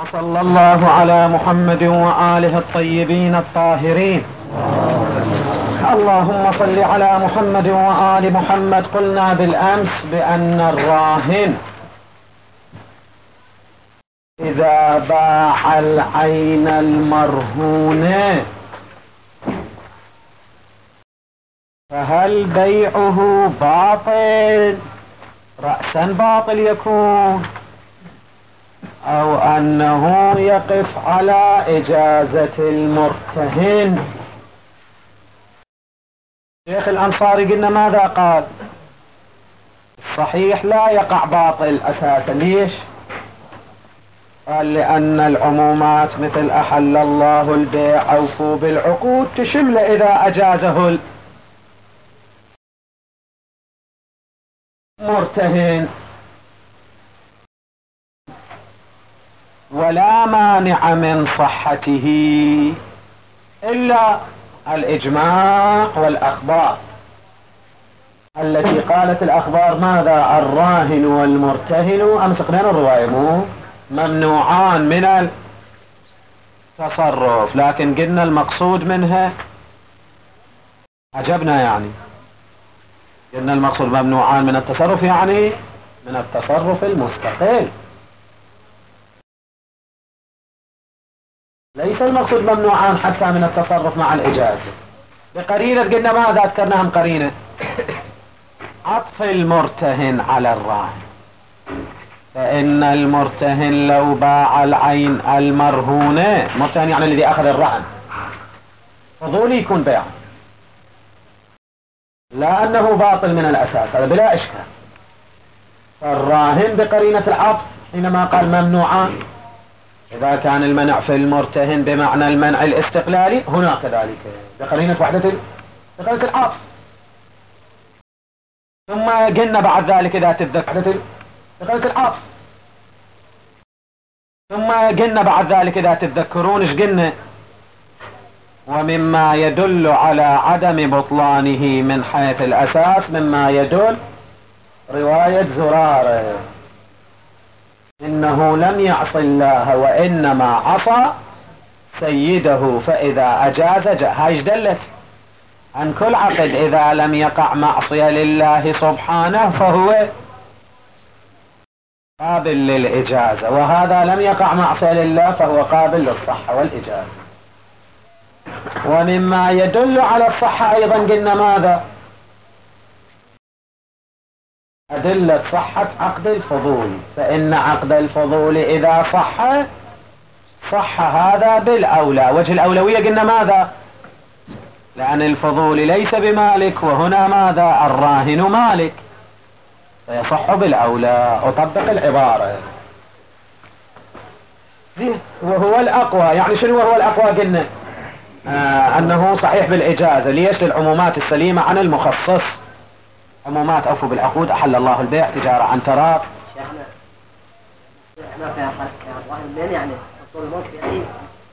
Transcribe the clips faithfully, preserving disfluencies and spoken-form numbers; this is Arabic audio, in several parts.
وصلى الله على محمد وآله الطيبين الطاهرين. اللهم صل على محمد وآل محمد. قلنا بالأمس بأن الراهن إذا باع العين المرهونة فهل بيعه باطل رأسا باطل يكون، أو أنه يقف على إجازة المرتهن؟ شيخ الأنصاري قلنا ماذا قال؟ صحيح لا يقع باطل أساسا. ليش؟ قال لأن العمومات مثل أحل الله البيع أوفوا بالعقود تشمل إذا أجازه المرتهن، ولا مانع من صحته إلا الإجماع والأخبار التي قالت الأخبار ماذا؟ الراهن والمرتهن أمسقنا الرواية مو ممنوعان من التصرف، لكن قلنا المقصود منها عجبنا، يعني قلنا المقصود ممنوعان من التصرف يعني من التصرف المستقل، ليس المقصود ممنوعان حتى من التصرف مع الإجازة. بقرينة قلنا ماذا ذكرناهم قرينة؟ عطف المرتهن على الراهن، فإن المرتهن لو باع العين المرهونة، مرتهن يعني الذي أخذ الرهن، فضولي يكون بيع، لا أنه باطل من الأساس، هذا بلا إشكال. فالراهن بقرينة العطف حينما قال ممنوعان، إذا كان المنع في المرتهن بمعنى المنع الاستقلالي هنا كذلك بقرينة وحدة بقرينة العطف. ثم قلنا بعد ذلك إذا تتذكر بقرينة العطف، ثم قلنا بعد ذلك إذا تتذكرون إيش قلنا؟ ومما يدل على عدم بطلانه من حيث الأساس مما يدل رواية زرارة إنه لم يعص الله وإنما عصى سيده فإذا أجاز جاء. هاي دلت عن كل عقد إذا لم يقع معصية لله سبحانه فهو قابل للإجازة، وهذا لم يقع معصية لله فهو قابل للصحة والإجازة. ومما يدل على الصحة أيضا قلنا ماذا؟ أدلة صحة عقد الفضول، فإن عقد الفضول إذا صح صح هذا بالأولى. وجه الأولوية قلنا ماذا؟ لأن الفضول ليس بمالك، وهنا ماذا؟ الراهن مالك، فيصح بالأولى. أطبق العبارة وهو الأقوى. يعني شنو وهو الأقوى؟ قلنا آه أنه صحيح بالإجازة. ليش؟ للعمومات السليمة عن المخصص. عمومات أوفوا بالعقود أحل الله البيع تجارة عن تراض. شيخنا احنا في الراهن بين يعني حصول الموت في أي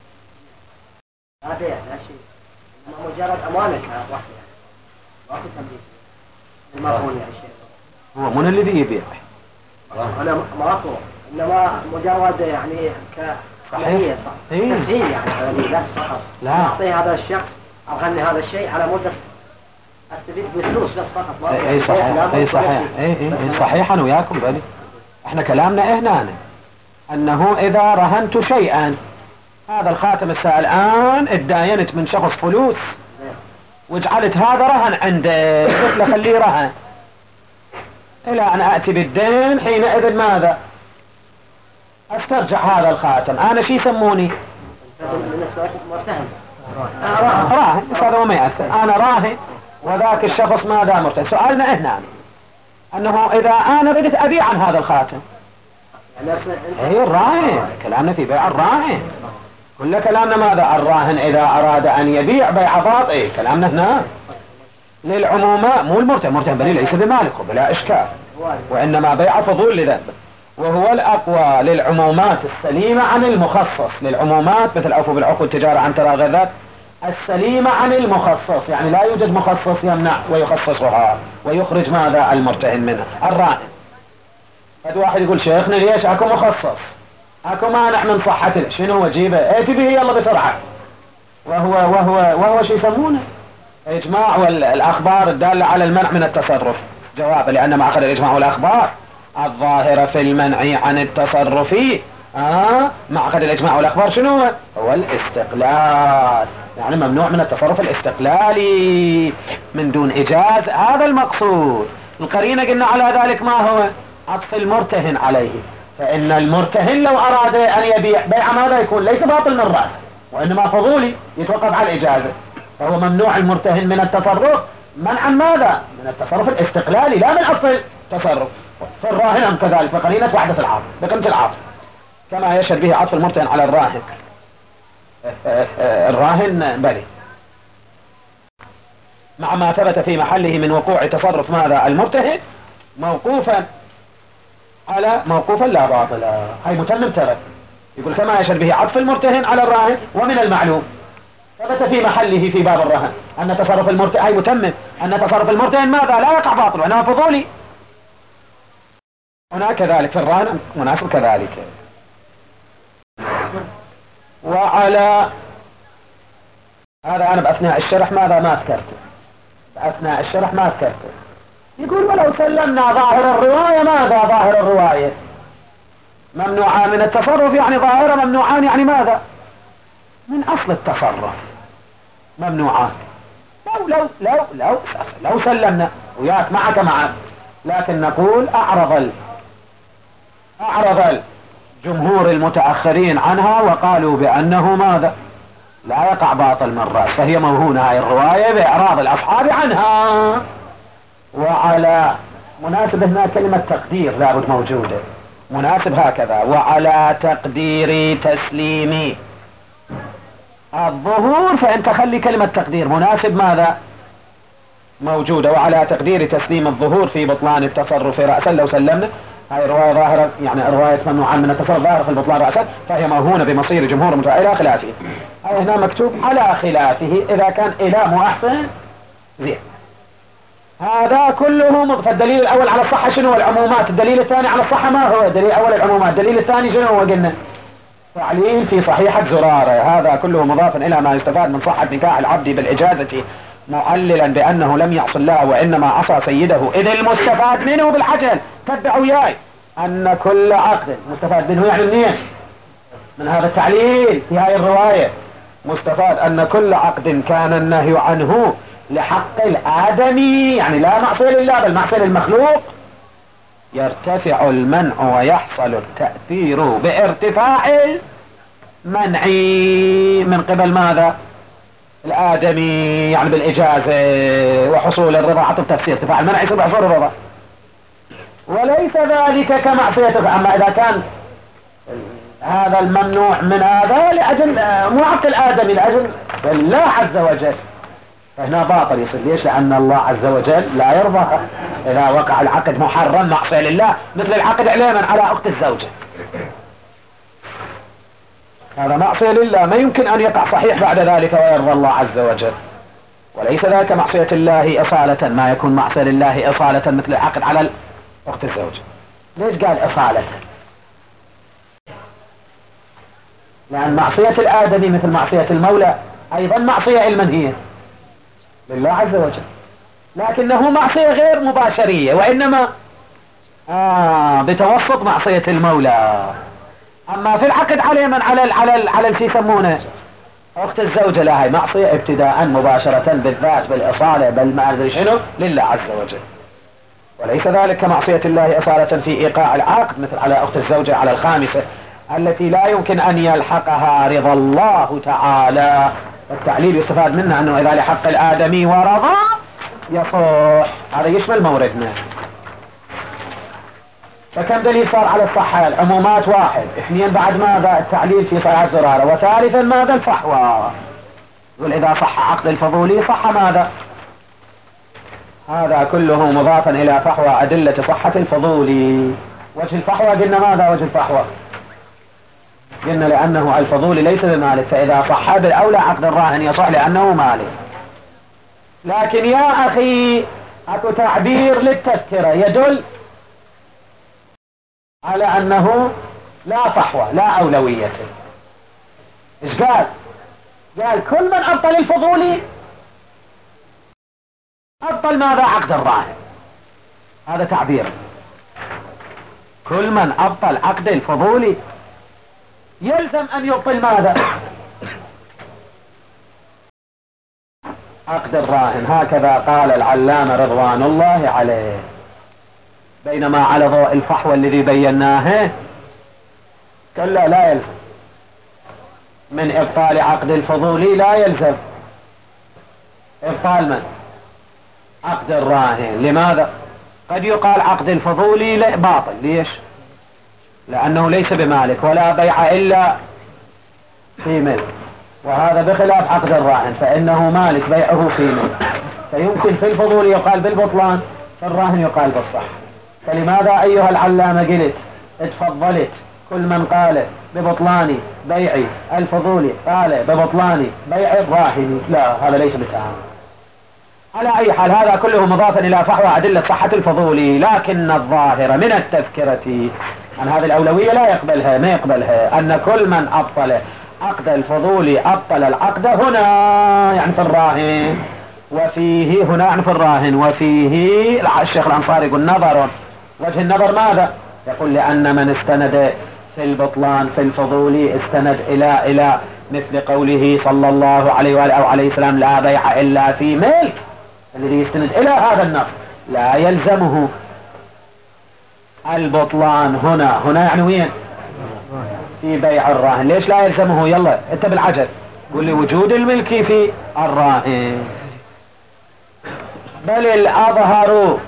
لا بيع لا شيء، إنما مجرد أمانة كراهن يعني ما في تمليك المرهون يعني شيء. هو من الذي يبيع؟ أنا ما أقول، إنما مجرد يعني ك صحيح صح إيه؟ تسهيل يعني لا فقط. لا أعطيه هذا الشخص أو غني هذا الشيء على مدة استفيد بفلوس بس فقط. ما اي صحيح اي صحيح اي اي صحيح. انا وياكم بني احنا كلامنا هنا أنا. انه اذا رهنت شيئا، هذا الخاتم الساعة الان اتداينت من شخص فلوس وجعلت هذا رهن عنده، قلت له خليه رهن الى ان اتي بالدين، حينئذ ماذا؟ استرجع هذا الخاتم. انا شي يسموني؟ بالنسبة مرتهن راهن، بس هذا ما يأثر. انا راهن وذاك الشخص ماذا؟ مرتهن. سؤالنا هنا انه اذا انا بديت ابيع عن هذا الخاتم، اي الراهن كلامنا في بيع الراهن، كل كلامنا ماذا؟ الراهن اذا اراد ان يبيع بيع باطل، اي كلامنا هنا للعمومات مو المرتهن. مرتهن بني ليس بمالكه بلا اشكال، وانما بيع فضول لذلك. وهو الأقوى للعمومات السليمة عن المخصص. للعمومات مثل أوفوا بالعقود تجارة عن تراغ السليمة عن المخصص، يعني لا يوجد مخصص يمنع ويخصصها ويخرج ماذا؟ المرتهن منها الراهن. هذا واحد يقول شيخنا ليش اكو مخصص؟ اكو مانع من صحة شنو وجيبه ائتي به يلا بسرعة. وهو وهو وهو شو يسمونه اجماع والاخبار الدالة على المنع من التصرف. جواب لان ما اخذ الاجماع والاخبار الظاهرة في المنع عن التصرف آه ما اخذ الاجماع والاخبار شنو هو؟ هو الاستقلال، يعني ممنوع من التصرف الاستقلالي من دون اجازة. هذا المقصود. القرينة قلنا على ذلك ما هو؟ عطف المرتهن عليه. فان المرتهن لو اراد ان يبيع بيع ماذا يكون؟ ليس باطل من رأس وانما فضولي يتوقف على الاجازة. فهو ممنوع المرتهن من التصرف منعا ماذا؟ من التصرف الاستقلالي لا من اصل التصرف. فالراهن كذلك فقرينة وحدة العاطف بقيمة العاطف كما يشهد به عطف المرتهن على الراهن. الراهن بلي مع ما ثبت في محله من وقوع تصرف ماذا المرتهن موقوفا على موقوفا لا باطلا. هاي متمم ترك يقول كما يشهد به عطف المرتهن على الراهن. ومن المعلوم ثبت في محله في باب الرهن أن تصرف المرتهن هاي متمم أن تصرف المرتهن ماذا لا يقع باطل وإنما فضولي. هنا كذلك في الرهن مناسب كذلك. وعلى هذا أنا بأثناء الشرح ماذا ما ذكرته بأثناء الشرح ما ذكرته. يقول ولو سلمنا ظاهر الرواية ماذا ظاهر الرواية ممنوعان من التصرف يعني ظاهرة ممنوعان يعني ماذا من أصل التصرف ممنوعان. لو لو لو لو لو سلمنا وياك معك معك لكن نقول أعرض ال أعرض جمهور المتأخرين عنها وقالوا بأنه ماذا لا يقع باطل من رأس. فهي موهونة هاي الرواية بإعراض الأصحاب عنها. وعلى مناسب هنا كلمة تقدير لابد موجودة مناسب هكذا. وعلى تقدير تسليم الظهور فأنت خلي كلمة تقدير مناسب ماذا موجودة. وعلى تقدير تسليم الظهور في بطلان التصرف رأسا لو سلمنا هاي رواية ظاهرة يعني رواية ممنوعا من التصرف ظاهرة في البطلان رأسا فهي موهونة بمصير جمهور المتأخرين إلى خلافه. هاي هنا مكتوب على خلافه إذا كان إلى مؤحسن زين. هذا كله مض... فالدليل الأول على الصحة شنو العمومات. الدليل الثاني على الصحة ما هو؟ الدليل الأول العمومات. الدليل الثاني شنو هو قلنا تعليل في صحيحة زرارة. هذا كله مضافا إلى ما يستفاد من صحة نكاح العبد بالإجازة معللا بأنه لم يعص الله وإنما عصى سيده. إذ المستفاد منه بالحجل تبع وياي أن كل عقد مستفاد منه يعني منين من هذا التعليل في هذه الرواية مستفاد أن كل عقد كان النهي عنه لحق الآدمي يعني لا معصية لله بل معصية للمخلوق يرتفع المنع ويحصل التأثير بارتفاع المنع من قبل ماذا الآدمي يعني بالإجازة وحصول الرضا. حط التفسير ارتفاع المنع يصير بحصول الرضا وليس ذلك كمعصيته. أما إذا كان هذا الممنوع من هذا لأجل مو حق الآدمي لأجل الله عز وجل فهنا باطل يصير. ليش؟ لأن الله عز وجل لا يرضى إذا وقع العقد محرم معصية لله مثل العقد عليما على أخت الزوجة هذا معصية لله ما يمكن أن يقع صحيح بعد ذلك ويرضى الله عز وجل. وليس ذلك معصية الله إصالة ما يكون معصية لله إصالة مثل العقد على أخت الزوجة. ليش قال إصالة؟ لأن معصية الآدمي مثل معصية المولى أيضا معصية المنهية لله عز وجل لكنه معصية غير مباشرية وإنما آه بتوسط معصية المولى. أما في العقد عليه من على ال على ال على اللي يسمونه أخت الزوجة لا هي معصية ابتداء مباشرة بالذات بالإصالة بل ما أدري شنو لله عز وجل. وليس ذلك كمعصية الله إصالة في إيقاع العقد مثل على أخت الزوجة على الخامسة التي لا يمكن أن يلحقها رضا الله تعالى. التعليل يستفاد منه أنه إذا لحق الآدمي ورضا يصح. هذا يشمل موردنا. فكم دليل صار على الصحة؟ العمومات واحد. اثنين بعد ماذا التعليل في صحيح الزرارة. وثالثا ماذا الفحوى. يقول إذا صح عقد الفضولي صح ماذا هذا كله مضافا إلى فحوى أدلة صحة الفضولي. وجه الفحوى قلنا ماذا وجه الفحوى قلنا لأنه الفضولي ليس بمالك فإذا صح بالأولى عقد الراهن يصح لأنه مالك. لكن يا أخي أكو تعبير للتذكرة يدل على أنه لا فحوى لا أولوية. إيش قال؟ قال كل من أبطل الفضولي أبطل ماذا؟ عقد الراهن. هذا تعبير. كل من أبطل عقد الفضولي يلزم أن يبطل ماذا؟ عقد الراهن. هكذا قال العلامة رضوان الله عليه. بينما على ضوء الفحوى الذي بيناه كلا لا يلزم من إبطال عقد الفضولي، لا يلزم إبطال من؟ عقد الراهن. لماذا؟ قد يقال عقد الفضولي باطل. ليش؟ لأنه ليس بمالك ولا بيع إلا في ملك، وهذا بخلاف عقد الراهن فإنه مالك بيعه في ملك، فيمكن في الفضولي يقال بالبطلان، في الراهن يقال بالصح. فلماذا أيها العلامة قلت اتفضلت كل من قال ببطلان بيع الفضولي قال ببطلان بيع الراهن؟ لا، هذا ليس بتعامل. على أي حال هذا كله مضافا إلى فحوى أدلة صحة الفضولي، لكن الظاهر من التذكرة عن هذه الأولوية لا يقبلها، ما يقبلها، أن كل من أبطل عقد الفضولي أبطل العقد هنا يعني في الراهن، وفيه هنا يعني في الراهن، وفيه الشيخ الأنصاري يقول نظر. وجه النظر ماذا؟ يقول لأن من استند في البطلان في الفضولي استند إلى إلى مثل قوله صلى الله عليه وآله أو عليه السلام لا بيع إلا في ملك، الذي يستند إلى هذا النص لا يلزمه البطلان هنا. هنا يعني وين؟ في بيع الراهن. ليش لا يلزمه؟ يلا انت بالعجل قول لي وجود الملك في الراهن. بل الأظهر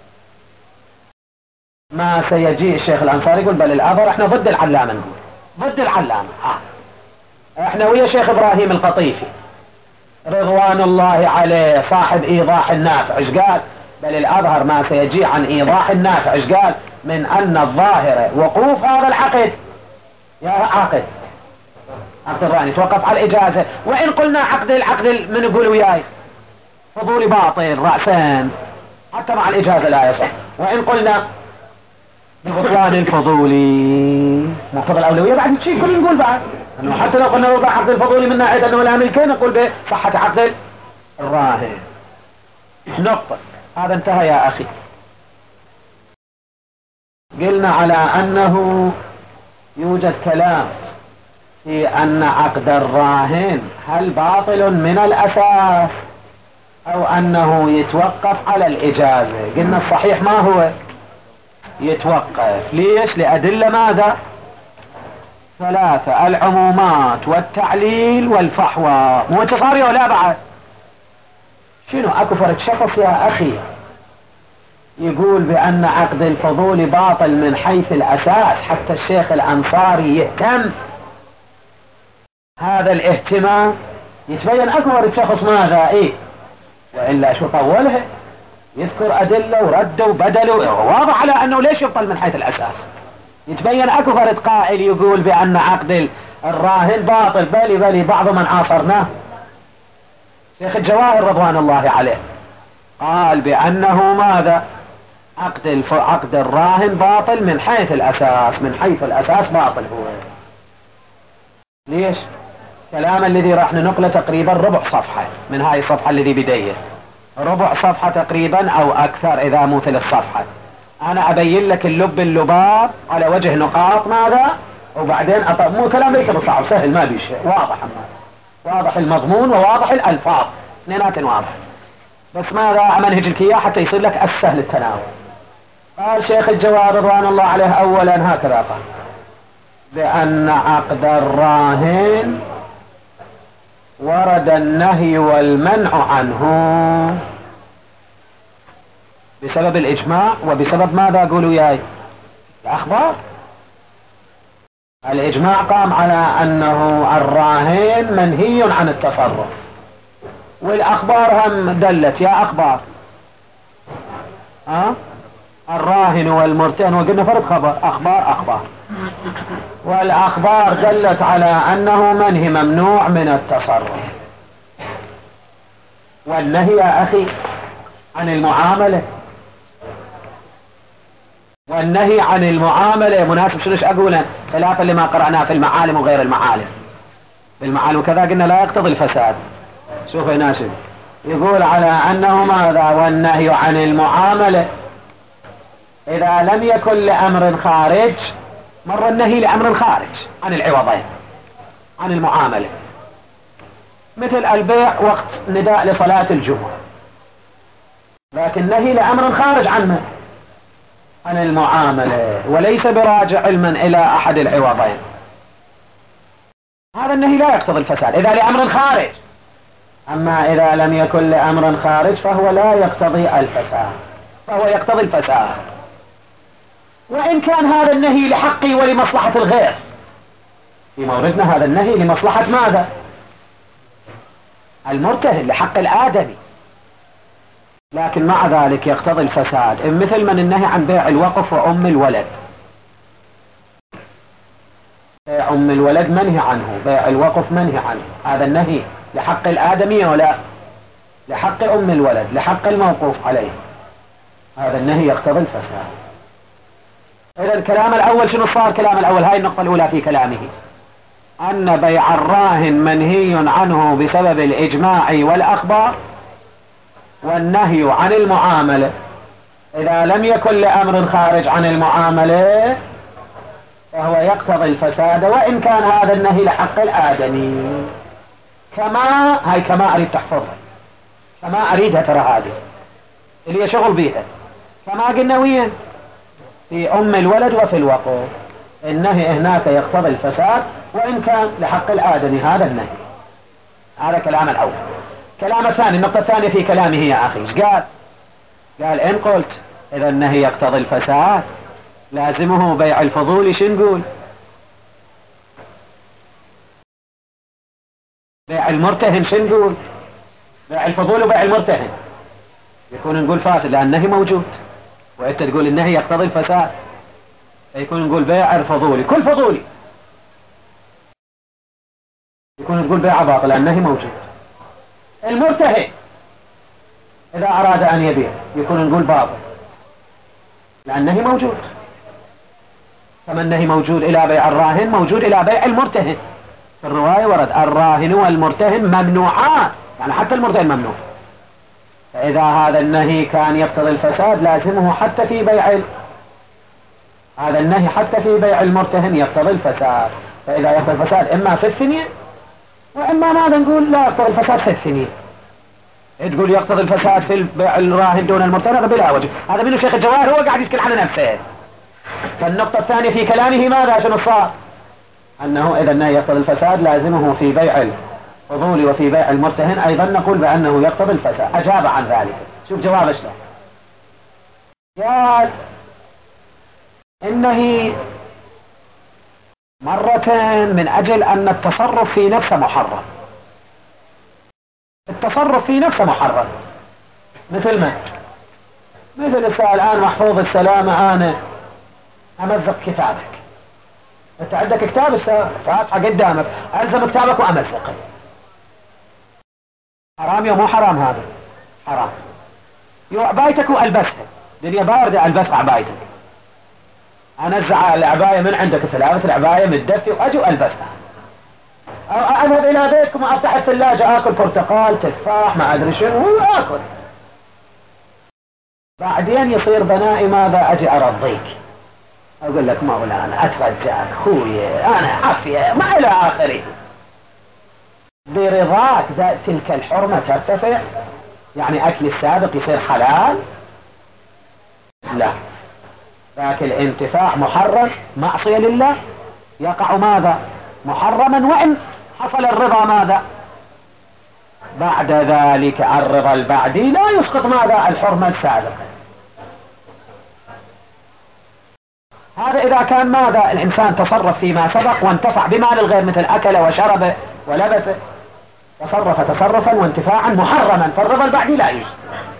ما سيجيء الشيخ الأنصاري يقول بل الأظهر، احنا ضد العلامة، نقول ضد العلامة. آه. احنا ويا شيخ إبراهيم القطيفي رضوان الله عليه صاحب إيضاح النافع. ايش قال؟ بل الأظهر ما سيجيء عن إيضاح النافع. ايش قال؟ من أن الظاهر وقوف هذا العقد يا عقد عقد الراهن يتوقف على الإجازة. وإن قلنا عقد العقد من يقول وياي فضولي باطل رأسان حتى مع الإجازة لا يصح. وإن قلنا ببطلان الفضولي مقتضى الأولوية بعد شيء كل نقول بعد أنه حتى لو قلنا وضع عقد الفضولي من ناحية أنه لا ملكين نقول بصحة عقد الراهن. نقطة. هذا انتهى يا أخي. قلنا على أنه يوجد كلام في أن عقد الراهن هل باطل من الأساس أو أنه يتوقف على الإجازة. قلنا الصحيح ما هو؟ يتوقف. ليش؟ لأدلة ماذا؟ ثلاثة: العمومات والتعليل والفحوى. مو انت صار ولا بعد؟ شنو اكو فرق شخص يا أخي يقول بأن عقد الفضول باطل من حيث الأساس حتى الشيخ الأنصاري يهتم هذا الاهتمام؟ يتبين اكو فرق شخص ماذا ايه وإلا شو طولها يذكر أدلة ورد وبدل واضح على أنه ليش يبطل من حيث الأساس. يتبين أكو فرد قائل يقول بأن عقد الراهن باطل. بلي بلي بعض من عاصرناه شيخ الجواهر رضوان الله عليه قال بأنه ماذا؟ عقد الف... عقد الراهن باطل من حيث الأساس. من حيث الأساس باطل هو. ليش؟ كلام الذي راح ننقله تقريبا ربع صفحة من هاي الصفحة الذي بديه، ربع صفحة تقريبا أو أكثر إذا مو ثلث صفحة. أنا أبين لك اللب اللباب على وجه نقاط ماذا وبعدين أطلع. مو كلام ليس بصعب سهل ما بيش واضح، واضح المضمون وواضح الألفاظ اثنينات واضح، بس ماذا منهج الكياء حتى يصير لك السهل التناول. قال شيخ الجواد رضوان الله عليه أولا هكذا قال بأن عقد الراهن ورد النهي والمنع عنه بسبب الإجماع وبسبب ماذا قولوا ياي الأخبار. الإجماع قام على أنه الراهن منهي عن التصرف، والأخبار هم دلت يا أخبار ها الراهن والمرتهن، وقلنا فرق خبر أخبار أخبار، والأخبار دلت على أنه منهي ممنوع من التصرف. والنهي يا أخي عن المعاملة والنهي عن المعاملة مناسب شنو اقول خلافا لما قرأناه في المعالم وغير المعالم. في المعالم وكذا قلنا لا يقتضي الفساد. شوف يا ناشد يقول على أنه ماذا والنهي عن المعاملة إذا لم يكن لأمر خارج. مر النهي لأمر خارج عن العوضين عن المعاملة مثل البيع وقت نداء لصلاة الجمعة، لكن نهي لأمر خارج عنه عن المعاملة وليس براجع علما إلى أحد العوضين. هذا النهي لا يقتضي الفساد إذا لأمر خارج، أما إذا لم يكن لأمر خارج فهو لا يقتضي الفساد، فهو يقتضي الفساد وإن كان هذا النهي لحقي ولمصلحة الغير. في موردنا هذا النهي لمصلحة ماذا؟ المرتهن، لحق الآدمي، لكن مع ذلك يقتضي الفساد. مثل من النهي عن بيع الوقف وأم الولد. بيع أم الولد منهي عنه، بيع الوقف منهي عنه. هذا النهي لحق الآدمي ولا لحق أم الولد، لحق الموقوف عليه. هذا النهي يقتضي الفساد. إذا الكلام الأول شنو صار؟ كلام الأول هاي النقطة الأولى في كلامه أن بيع الراهن منهي عنه بسبب الإجماع والأخبار، والنهي عن المعاملة إذا لم يكن لأمر خارج عن المعاملة فهو يقتضي الفساد وإن كان هذا النهي لحق الآدمي. كما هاي كما أريد تحفظها، كما أريدها ترى هذه اللي هي شغل بيها. كما قلنا وين في أم الولد وفي الوقف النهي هناك يقتضي الفساد وإن كان لحق الآدمي هذا النهي. هذا كلام الأول. كلام الثاني، النقطة الثانية في كلامه يا أخي ايش قال؟ قال إن قلت إذا النهي يقتضي الفساد لازمه بيع الفضول. شو نقول؟ بيع المرتهن. شو نقول؟ بيع الفضول وبيع المرتهن يكون نقول فاسد لأن النهي موجود، وأنت تقول النهي يقتضي الفساد فيكون نقول بيع الفضولي. كل فضولي يكون نقول بيع باطل لأن النهي موجود. المرتهن إذا أراد أن يبيع يكون نقول باطل لأن النهي موجود. كما النهي موجود إلى بيع الراهن موجود إلى بيع المرتهن. في الرواية ورد الراهن والمرتهن ممنوعان، يعني حتى المرتهن ممنوع. فإذا هذا النهي كان يقتضي الفساد لازمه حتى في بيع ال... هذا النهي حتى في بيع المرتهن يقتضي الفساد. فإذا يقتضي الفساد إما في الثنية وإما ماذا نقول لا يقتضي الفساد في الثنية. تقول يقتضي الفساد في بيع الراهن دون المرتهن بلا وجه. هذا منه شيخ الجواهر هو قاعد يسكن على نفسه. فالنقطة الثانية في كلامه ماذا شنو صار؟ أنه إذا النهي يقتضي الفساد لازمه في بيع الفضول وفي بيع المرتهن أيضا نقول بأنه يقتضي الفساد. أجاب عن ذلك. شوف جواب شلون قال إنه مرة من أجل أن التصرف في نفسه محرم. التصرف في نفسه محرم مثل ما مثل السائل الآن محفوظ السلامة أنا أمزق كتابك. أنت عندك كتاب فاتحة قدامك ألزم كتابك وأمزقه. حرام يا مو حرام؟ هذا حرام. يو عبايتك وألبسها دنيا باردة ألبسها عبايتك. أنزع العباية من عندك تلابس العباية متدفي وأجي وألبسها. أذهب إلى بيتكم وأفتح الثلاجة آكل برتقال تفاح ما أدري شنو وآكل. بعدين يصير بنائي ماذا أجي أرضيك أقول لك مولانا أترجاك خوي أنا عافية ما إلى آخره. برضاك تلك الحرمة ترتفع يعني أكل السابق يصير حلال؟ لا، ذاك الانتفاع محرم معصية لله يقع ماذا محرما وإن حصل الرضا ماذا بعد ذلك. الرضا البعدي لا يسقط ماذا الحرمة السابقة. هذا إذا كان ماذا الإنسان تصرف فيما سبق وانتفع بمال الغير مثل أكل وشرب ولبس تصرف تصرفا وانتفاعا محرما فالرضا البعدي لا يجوز.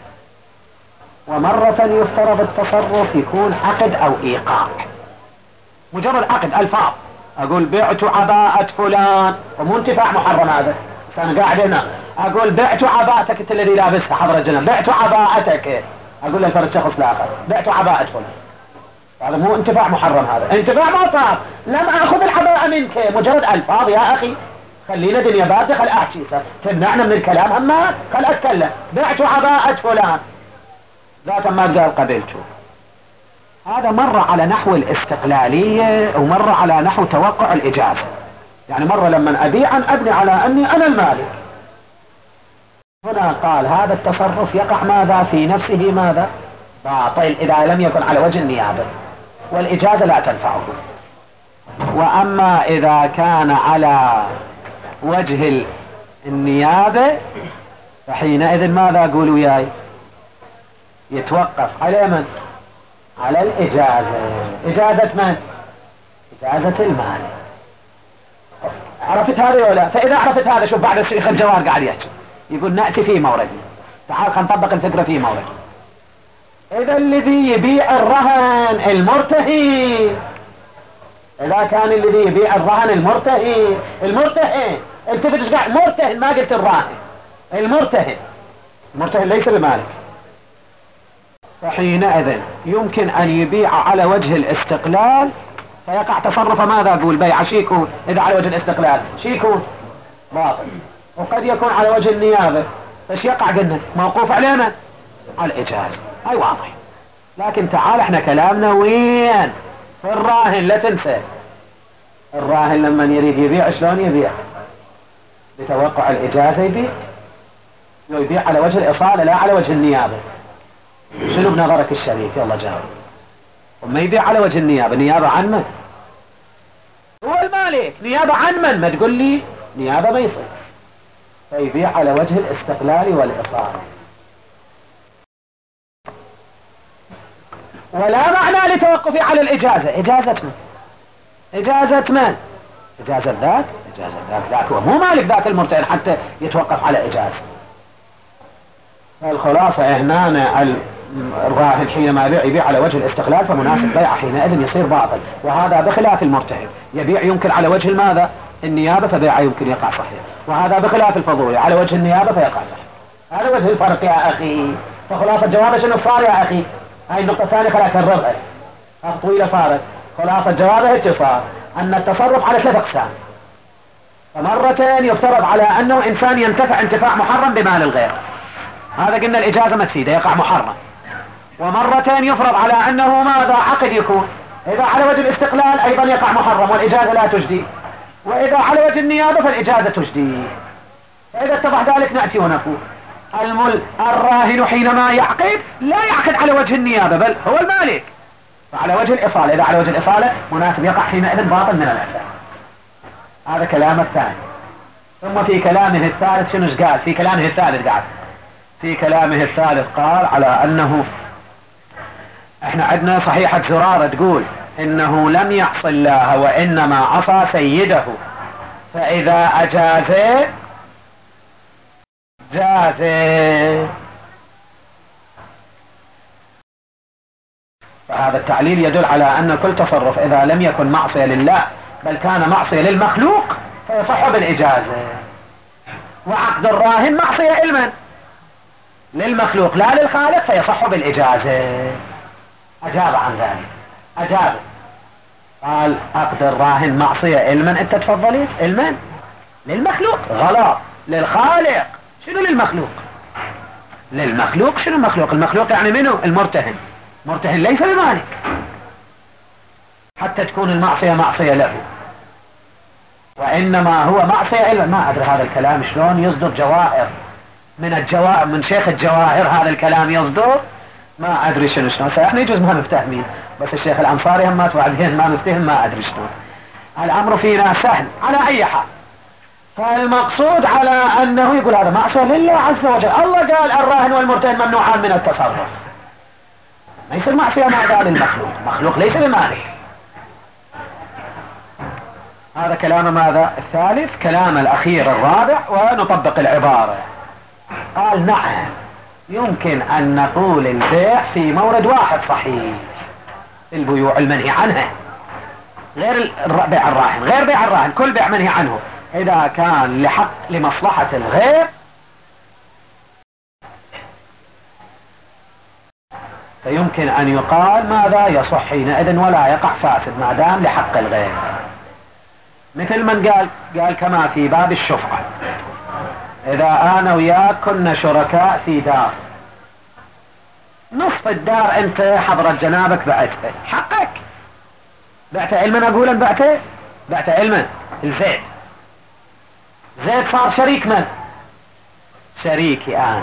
ومرة يفترض التصرف يكون عقد أو إيقاع. مجرد عقد ألفاظ أقول بعت عباءة فلان ومو انتفاع محرم. هذا أنا قاعد هنا أقول بعت عباءتك أنت الذي لابسها حضر الجنة بعت عباءتك أقول للفرد شخص الآخر بعت عباءة فلان هذا مو انتفاع محرم، هذا انتفاع ما صار. لم اخذ العباءة منك، مجرد الفاظ يا اخي. خلينا دنيا باردة، خل احكي، تمنعنا من الكلام، اما خل اتكلم. بعت عباءة فلان ذات ما قال قبلته، هذا مر على نحو الاستقلالية ومر على نحو توقع الإجازة. يعني مرة لما أبيع أن أبني على أني أنا المالك. هنا قال هذا التصرف يقع ماذا في نفسه؟ ماذا؟ باطل إذا لم يكن على وجه النيابة، والإجازة لا تنفعه. وأما إذا كان على وجه النيابة فحينئذ ماذا قول وياي؟ يتوقف على من؟ على الإجازة. إجازة من؟ إجازة المال. عرفت هذا ولا؟ فإذا عرفت هذا، شوف بعد الشيخ الجوار قاعد يحكي يقول نأتي في موردنا. تعال خلينا نطبق الفكرة في مورد. إذا الذي يبيع الرهن المرتهن، إذا كان الذي يبيع الرهن المرتهن، المرتهن التفت ايش قاعد؟ مرتهن، ما قلت الراهن، المرتهن. المرتهن ليس بمالك. فحينئذ يمكن أن يبيع على وجه الاستقلال فيقع تصرف ماذا أقول؟ بيع شيكون. إذا على وجه الاستقلال شيكون باطل. وقد يكون على وجه النيابة، فايش يقع؟ قلنا موقوف علينا على الإجازة. هاي واضح. لكن تعال احنا كلامنا وين؟ في الراهن. لا تنسى الراهن لما يريد يبيع شلون يبيع؟ بتوقع الإجازة يبيع. يبيع على وجه الإصالة لا على وجه النيابة. شنو بنظرك الشريف؟ يلا جاوب. وما يبيع على وجه النيابة، نيابة عن من؟ هو المالك. نيابة عن من؟ ما تقول لي نيابة ما يصير. فيبيع على وجه الاستقلال والإصالة. ولا معنى لتوقفي على الإجازة. إجازة من؟ إجازة من؟ إجازة ذاك. إجازة ذاك ذاك هو مو مالك ذاك المرتهن حتى يتوقف على إجازة. الخلاصة هنا الراهن حينما يبيع يبيع على وجه الاستقلال فمناسب بيع حينئذ يصير باطل. وهذا بخلاف المرتهن يبيع يمكن على وجه الماذا؟ النيابة، فبيع يمكن يقع صحيح. وهذا بخلاف الفضولي على وجه النيابة فيقع صحيح. هذا وجه الفرق يا أخي. فخلاصة جواب شنو صار يا أخي؟ هاي النقطة الثانية خليها أكررها، طويلة صارت. خلاصة جوابها هيك صار أن التصرف على ثلاث أقسام. فمرتين يفترض على أنه إنسان ينتفع انتفاع محرم بمال الغير، هذا قلنا الإجازة ما تفيده يقع محرم. ومرتين يفرض على أنه ماذا؟ عقد يكون. إذا على وجه الاستقلال أيضا يقع محرم والإجازة لا تجدي. وإذا على وجه النيابة فالإجازة تجدي. فإذا اتضح ذلك نأتي ونقول المل الراهن حينما يعقد لا يعقد على وجه النيابة بل هو المالك، فعلى وجه الإصالة. إذا على وجه الإصالة مناسب يقع حينئذ باطل من الأساس. هذا كلام الثاني. ثم في كلامه الثالث شنو قال؟ في كلامه الثالث قال في كلامه الثالث قال على أنه احنا عندنا صحيحة زرارة تقول انه لم يعص الله وانما عصى سيده، فاذا اجاز جاز. فهذا التعليل يدل على ان كل تصرف اذا لم يكن معصية لله بل كان معصية للمخلوق فيصح بالإجازة. وعقد الراهن معصية لمن؟ للمخلوق لا للخالق فيصح بالإجازة. أجاب عن ذلك، أجاب قال عقد الراهن معصية لمن؟ أنت تفضلت لمن؟ للمخلوق. غلط، للخالق. شنو للمخلوق؟ للمخلوق. شنو المخلوق؟ المخلوق يعني منه؟ المرتهن. مرتهن ليس بمالك حتى تكون المعصية معصية له، وإنما هو معصية إلا ما أدري هذا الكلام شلون يصدر جواهر من الجواهر من شيخ الجواهر. هذا الكلام يصدر ما أدري شنو شلون. احنا يجوز ما مفتهمين، بس الشيخ الأنصاري هم وبعدين ما مفتهم ما أدري شلون. الأمر فينا سهل على أي حال. فالمقصود على أنه يقول هذا معصية لله عز وجل. الله قال الراهن والمرتهن ممنوعان من التصرف، ما يصير معصية ما قال المخلوق. مخلوق ليس بمالك. هذا كلام ماذا؟ الثالث. كلام الأخير الرابع ونطبق العبارة. قال نعم يمكن أن نقول البيع في مورد واحد صحيح، البيوع المنهي عنها غير بيع الراهن، غير بيع الراهن، كل بيع منهي عنه إذا كان لحق لمصلحة الغير فيمكن أن يقال ماذا يصح حينئذ ولا يقع فاسد ما دام لحق الغير. مثل من قال قال كما في باب الشفعة، إذا أنا وياك كنا شركاء في دار، نصف الدار أنت حضرت جنابك بعته، حقك. بعت علما أقولا بعته بعت علما الزيت، زيد صار شريك من؟ شريكي أنا،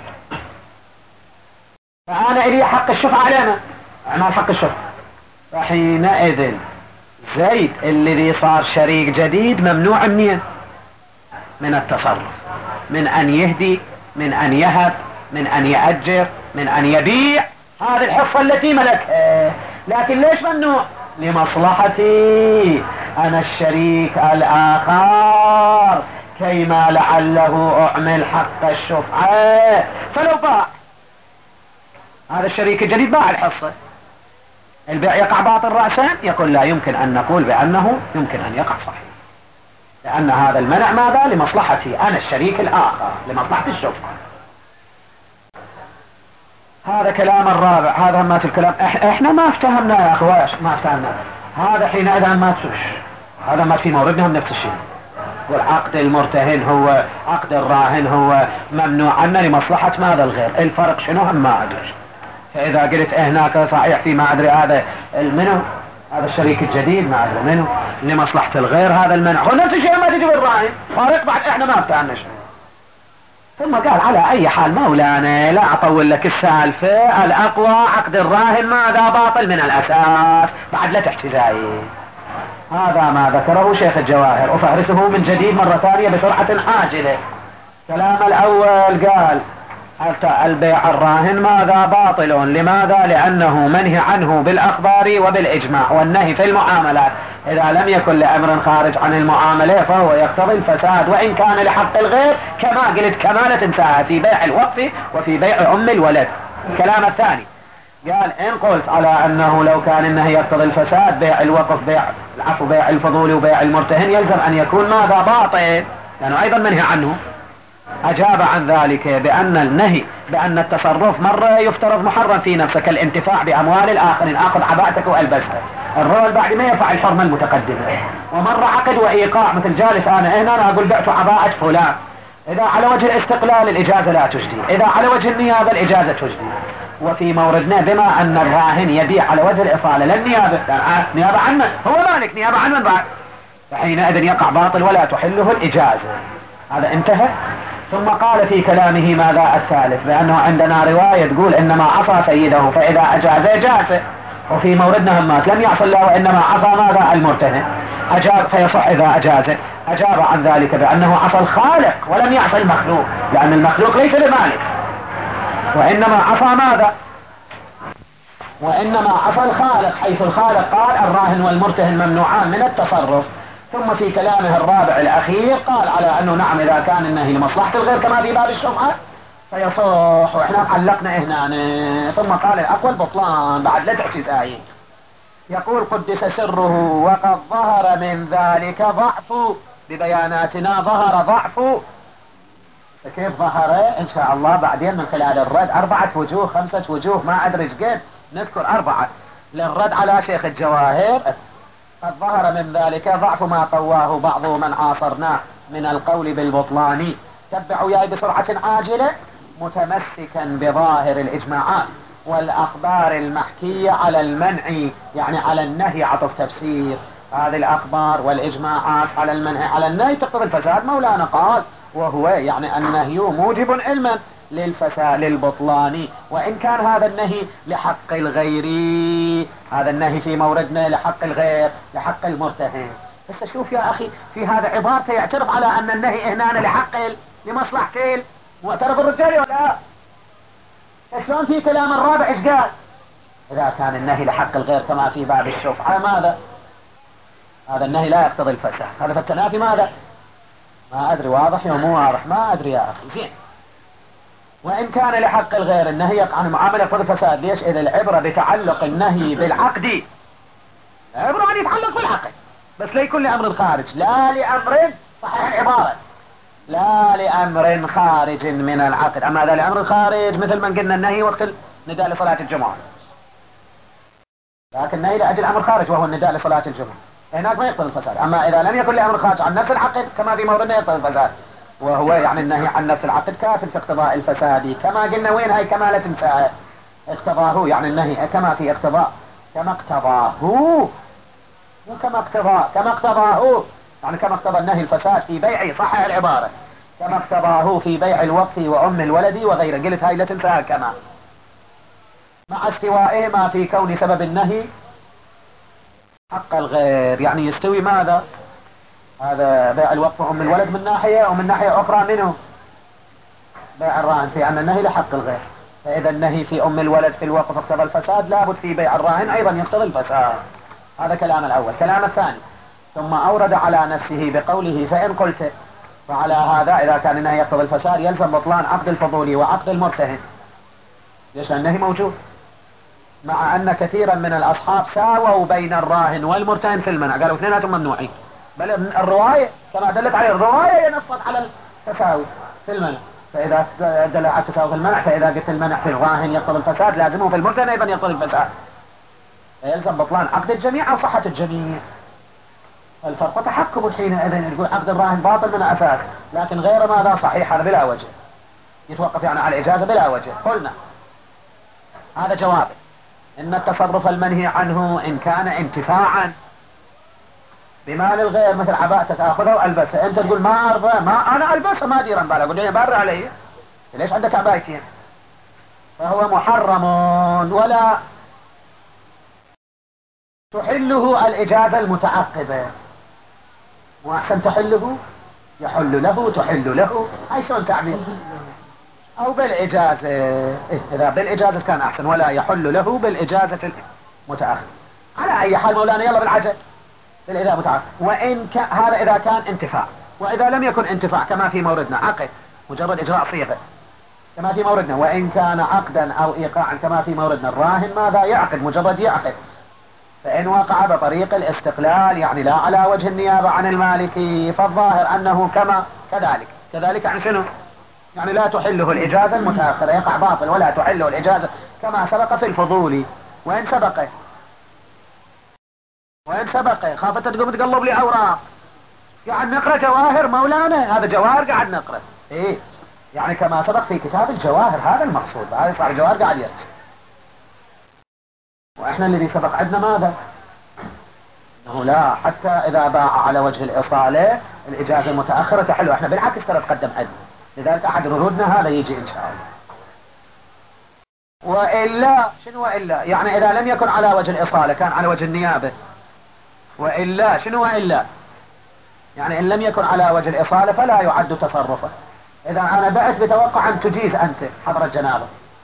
فأنا إلي حق الشفعة علينا، أعمال حق الشفعة. فحينئذ زيد الذي صار شريك جديد ممنوع منين؟ من التصرف، من أن يهدي، من أن يهب، من أن يأجر، من أن يبيع هذه الحصة التي ملكها. لكن ليش ممنوع؟ لمصلحتي أنا الشريك الآخر، كيما لعله أعمل حق الشفعة. فلو باع هذا الشريك الجديد باع الحصة، البيع يقع باطل رأسا؟ يقول لا يمكن أن نقول بأنه يمكن أن يقع صحيح، لأن هذا المنع ماذا؟ لمصلحتي أنا الشريك الآخر، لمصلحة الشفعة. هذا كلام الرابع. هذا ما الكلام احنا ما افتهمنا يا اخوات، ما افتهمنا هذا. حينئذ ما تسوش هذا ما في موردنا نفس الشيء. والعقد المرتهن هو عقد الراهن هو ممنوع عنا لمصلحة ماذا الغير. الفرق شنو هم ما ادري. فاذا قلت هناك صحيح في ما ادري هذا منه، هذا الشريك الجديد ما ادري منه لمصلحة الغير، هذا المنع هو نفس الشيء ما تجي بالراهن. فارق بعد احنا ما افتهمنا شنو. ثم قال على اي حال مولانا لا اطول لك السالفة، الاقوى عقد الراهن ماذا باطل من الاساس، بعد لا تحتجاي. هذا ما ذكره شيخ الجواهر، افهرسه من جديد مرة ثانية بسرعة عاجلة. كلام الاول قال حتى البيع الراهن ماذا باطل، لماذا؟ لانه منهي عنه بالاخبار وبالاجماع، والنهي في المعاملات اذا لم يكن لامر خارج عن المعاملة فهو يقتضي الفساد، وان كان لحق الغير كما قلت كمالة ساعة في بيع الوقف وفي بيع ام الولد. الكلام الثاني قال ان قلت على انه لو كان النهي يقتضي الفساد، بيع الوقف بيع العفو بيع الفضول وبيع المرتهن يلزم ان يكون ماذا باطل، لانه يعني ايضا منهي عنه. اجاب عن ذلك بان النهي بان التصرف مرة يفترض محرم في نفسه كالانتفاع باموال الاخرين، اخذ عباءتك والبسها، الرجل بعد ما يرفع الحرمة المتقدمة. ومرة عقد وايقاع، مثل جالس انا هنا انا اقول بعت عباءة فلان، اذا على وجه الاستقلال الاجازة لا تجدي، اذا على وجه النيابة الاجازة تجدي. وفي موردنا بما ان الراهن يبيع على وجه الاصالة لا النيابة، نيابة عنه هو مالك، نيابة عنه بعد، فحينئذ يقع باطل ولا تحله الاجازة. هذا انتهى. ثم قال في كلامه ماذا الثالث، بأنه عندنا رواية تقول إنما عصى سيده فإذا أجاز جاز، وفي موردنا همات لم يعصى الله وإنما عصى ماذا المرتهن، أجاب فيصح إذا أجاز. أجاب عن ذلك بأنه عصى الخالق ولم يعصى المخلوق، لأن المخلوق ليس بمالك، وإنما عصى ماذا، وإنما عصى الخالق، حيث الخالق قال الراهن والمرتهن ممنوعان من التصرف. ثم في كلامه الرابع الأخير قال على أنه نعم إذا كان النهي لمصلحة الغير كما في باب الشفعة فيصح، وإحنا علقنا هنا. ثم قال الأقوى البطلان بعد لا تعتزاي. يقول قدس سره وقد ظهر من ذلك ضعف، ببياناتنا ظهر ضعف. فكيف ظهر إن شاء الله بعدين من خلال الرد أربعة وجوه خمسة وجوه ما أدري قد نذكر أربعة للرد على شيخ الجواهر. قد ظهر من ذلك ضعف ما قواه بعض من عاصرناه من القول بالبطلان. تبعوا ياي بسرعة عاجلة، متمسكا بظاهر الإجماعات والأخبار المحكية على المنع، يعني على النهي عطف تفسير، هذه الأخبار والإجماعات على المنع على النهي تقتضي الفساد. مولانا قال وهو يعني النهي موجب علما للفساد للبطلان، وإن كان هذا النهي لحق الغير، هذا النهي في موردنا لحق الغير لحق المرتهن. بس شوف يا أخي في هذا عبارته يعترف على أن النهي هنا لحق لمصلحة معترف الرجال ولا شلون في كلام الرابع ايش قال؟ إذا كان النهي لحق الغير كما في باب الشفعة ماذا؟ هذا النهي لا يقتضي الفساد، هذا في التنافي ماذا؟ ما أدري واضح يا مو واضح ما أدري يا أخي. زين. وإن كان لحق الغير النهي يقع عن المعاملة يقتضي الفساد. ليش؟ إذا العبرة بتعلق النهي بالعقد، العبرة أن يتعلق بالعقد بس لا يكون لأمر خارج، لا لأمر صحيح العبارة لا لأمر خارج من العقد. أما هذا لأمر خارج مثل ما قلنا النهي وقت نداء لصلاة الجمعة، لكن نهي لأجل أمر خارج وهو النداء لصلاة الجمعة، هناك ما يقتضي الفساد. أما إذا لم يكن لأمر خارج عن نفس العقد كما في موردنا يقتضي الفساد، وهو يعني النهي عن نفس العقد كاف في اقتضاء الفساد، كما قلنا وين هاي كمالة انتهى اقتضاه، يعني النهي كما في اقتضاء كما اقتضاه، مو كما اقتضاه، كما اقتضاه يعني كما اقتضى النهي الفساد في بيع، صحح العبارة، كما اقتضاه في بيع الوقت وأم الولد وغيره، قلت هاي لا تنساها كما، مع استوائهما في كون سبب النهي حق الغير، يعني يستوي ماذا؟ هذا بيع الوقت وأم الولد من ناحية، ومن ناحية أخرى منه بيع الراهن، في أن النهي لحق الغير، فإذا النهي في أم الولد في الوقت اقتضى الفساد، لابد في بيع الراهن أيضا يقتضي الفساد. هذا كلام الأول. كلام الثاني، ثم أورد على نفسه بقوله فإن قلت، فعلى هذا إذا كان النهي يقتضي الفساد يلزم بطلان عقد الفضولي وعقد المرتهن. ليش؟ النهي موجود، مع أن كثيرا من الأصحاب ساووا بين الراهن والمرتهن في المنع، قالوا اثنيناتهم ممنوعين، بل الرواية كما دلت عليه الرواية نصت على التساوي في المنع، فإذا دل على التساوي في المنع، فإذا قلت المنع في الراهن يقتضي الفساد لازمه في المرتهن أيضا يقتضي الفساد، فيلزم بطلان عقد الجميع أو صحة الجميع. الفرق تحكم حينئذ، يقول عقد الراهن باطل من أساس، لكن غير ماذا صحيح هذا بلا وجه، يتوقف يعني على الإجازة بلا وجه. قلنا هذا جواب إن التصرف المنهي عنه إن كان انتفاعا بمال الغير، مثل عباءة تأخذها وألبسها، أنت تقول ما أرضى، ما أنا ألبسها ما أدير بالك، أقول لي بار علي ليش عندك عبايتين، فهو محرم ولا تحله الإجازة المتعقبة، وأحسن تحله يحل له تحل له، أي شلون تعبير، أو بالإجازة، إيه إذا بالإجازة كان أحسن، ولا يحل له بالإجازة المتأخر. على أي حال مولانا يلا بالعجل بالإذا متعقب، وإن كان هذا إذا كان انتفاع، وإذا لم يكن انتفاع كما في موردنا عقد مجرد إجراء صيغة كما في موردنا، وإن كان عقدا أو إيقاعا كما في موردنا، الراهن ماذا يعقد؟ مجرد يعقد، فإن وقع بطريق الاستقلال يعني لا على وجه النيابة عن المالكي، فالظاهر أنه كما كذلك كذلك يعني شنو؟ يعني لا تحله الإجازة المتأخرة، يقع باطل، ولا تحله الإجازة كما سبق في الفضولي. وإن سبق وإن سبق خافت تقوم تقلب لي أوراق، قاعد نقرأ جواهر مولانا، هذا جواهر قاعد نقرأ، إيه يعني كما سبق في كتاب الجواهر، هذا المقصود، هذا يطلع الجواهر قاعد يرسل، وإحنا الذي سبق عندنا ماذا؟ أنه لا، حتى إذا باع على وجه الإصالة الإجازة المتأخرة تحله، إحنا بالعكس ترى تقدم عندنا، لذلك أحد ردودنا هذا يجي إن شاء الله. وإلا شنو وإلا؟ يعني إذا لم يكن على وجه الإصالة كان على وجه النيابة، وإلا شنو وإلا؟ يعني إن لم يكن على وجه الإصالة فلا يعد تصرفا. إذا أنا بعت بتوقع أن تجيز أنت حضر الجنابة،